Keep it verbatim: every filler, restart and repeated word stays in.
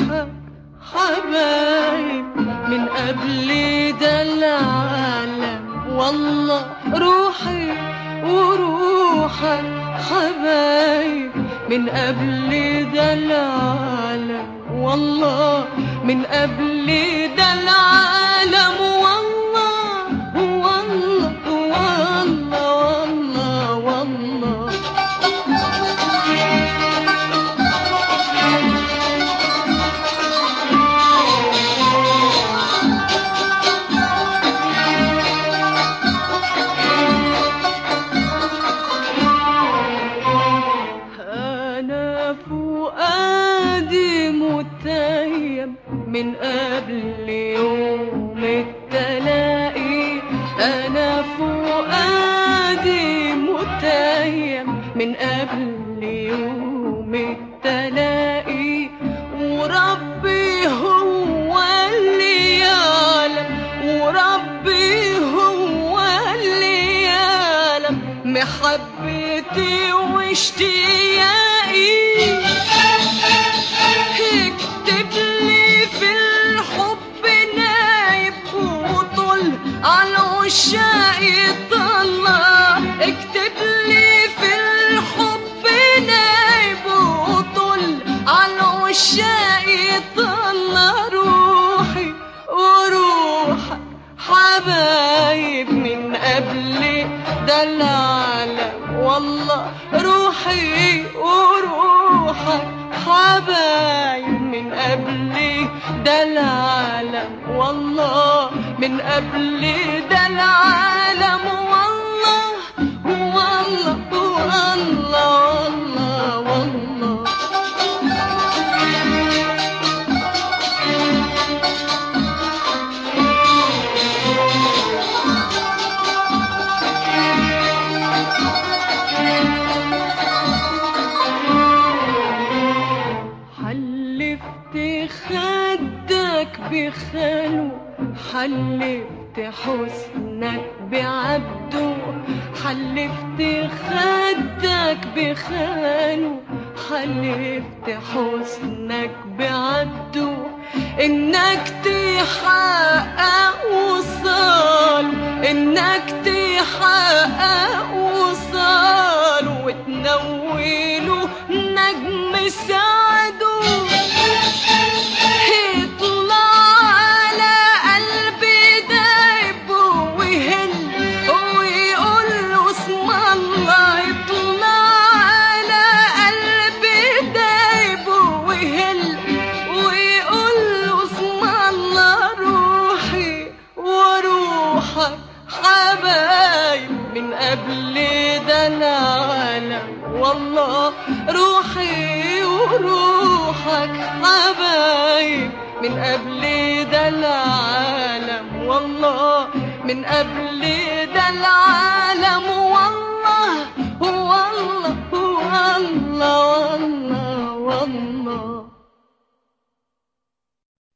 وروحك حبايب من قبل ده العالم. والله روحي وروحك حبايب من قبل ده العالم. والله من قبل ده العالم. والله والله والله والله والله أنا فؤادي متيم من قبل يوم التلاقي. أنا فؤادي متيم من قبل يوم التلاقي. وربي هو اللي يعلم، وربي هو اللي يعلم محبتي واشتياقي. اكتب لي في الحب نايب وطل على عشاقي طلع. اكتب لي في الحب نايب وطل على عشاقي طلع. روحي وروحك حبايب من قبل ده العالم. والله روحي وروحك حبايب من قبل ده العالم. والله من قبل ده العالم. والله والله والله والله والله خدك بخاله، حلفت حسنك بعبده. حلفت خدك بخاله، حلفت حسنك بعبده. انك تحقق وصال، انك تحقق وصال وتنوله نجم سعده. حبايب من قبل ده العالم. والله روحي وروحك حبايب من قبل ده العالم. والله من قبل ده العالم. والله والله والله والله والله